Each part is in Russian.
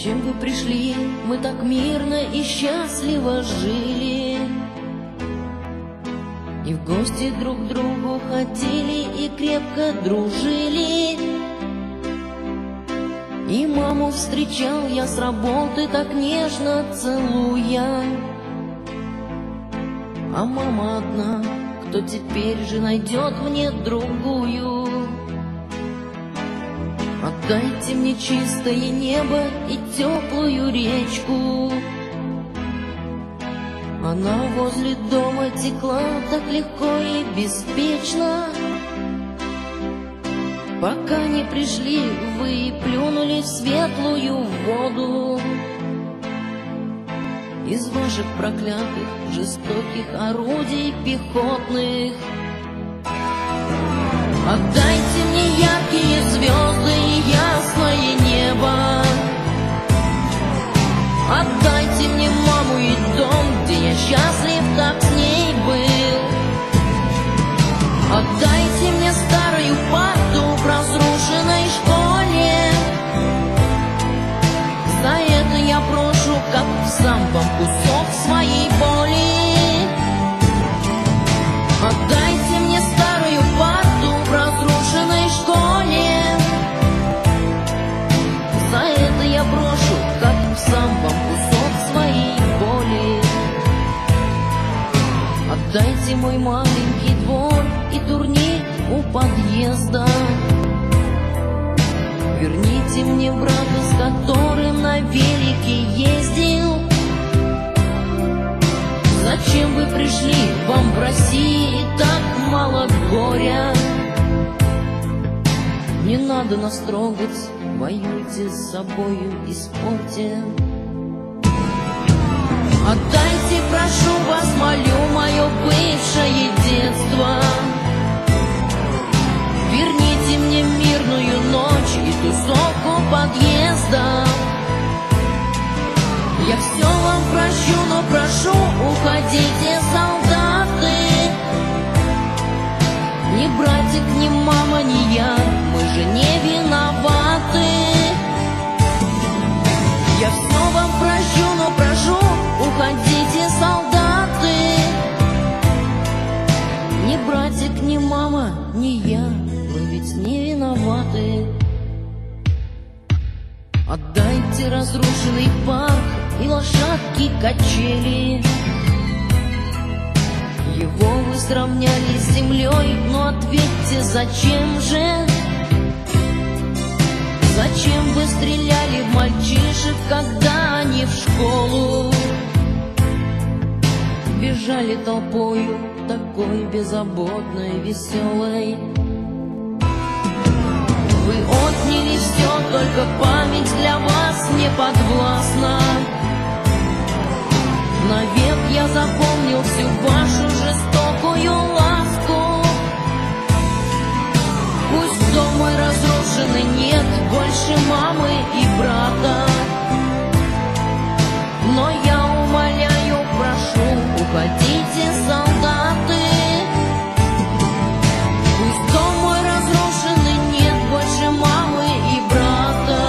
Зачем вы пришли? Мы так мирно и счастливо жили, и в гости друг к другу ходили, и крепко дружили. И маму встречал я с работы, так нежно целуя. А мама одна, кто теперь же найдет мне другую? Отдайте мне чистое небо и теплую речку. Она возле дома текла так легко и беспечно, пока не пришли вы и плюнули в светлую воду. Из ваших проклятых, жестоких орудий пехотных отдайте мне яркие звезды и ясное небо. Отдайте мне маму и дом, где я счастлив так с ней был. Отдайте мне старую парту в разрушенной школе. За это я брошу, как сам вам, кусок своей боли. Отдайте мне старую парту в разрушенной школе. За это я брошу, как сам вам, кусок своей боли. Отдайте мой маленький двор и турник у подъезда. Верните мне брата, с которым на велике ездил. Зачем вы пришли? Вам в России так мало горя. Не надо нас трогать, воюйте с собою и спорьте. Отдайте, прошу вас, молю, мое бывшее детство. Верните мне мирную ночь и тусовку подъезда. Я все вам прощу, но прошу, уходите, солдаты. Ни братик, ни мама, ни я, мы же не виноваты. Я все вам прощу, но прошу, уходите, солдаты. Ни братик, ни мама, ни я, вы ведь не виноваты. Отдайте разрушенный парк и лошадки качели. Его вы сравняли с землей, но ответьте, зачем же? Зачем вы стреляли в мальчишек, когда они в школу бежали толпою, такой беззаботной, веселой? Вы отняли все, только память для вас не подвластна. Навек я запомнил всю вашу жестокую ласку. Пусть дом мой разрушенный, нет больше мамы и брата, но я умоляю, прошу, уходите, солдаты. Пусть дом мой разрушенный, нет больше мамы и брата,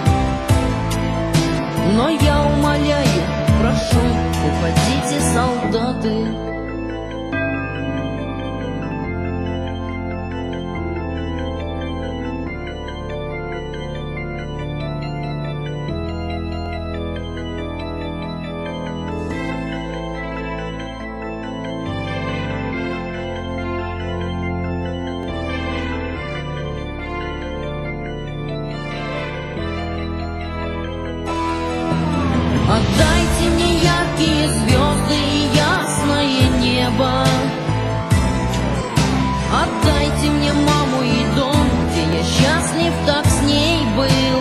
но я умоляю, прошу, уходите, солдаты. Отдайте мне яркие звезды и ясное небо. Отдайте мне маму и дом, где я счастлив так с ней был.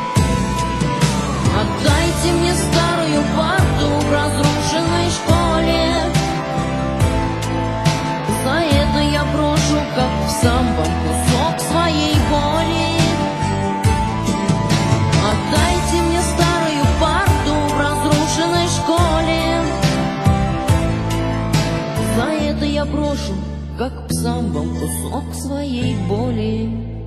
Отдайте мне старую парту в разрушенной школе. За это я брошу, как сам вам, кусок своей боли. Отдайте мне старую парту в разрушенной школе. За это я брошу, как псам вам, кусок своей боли.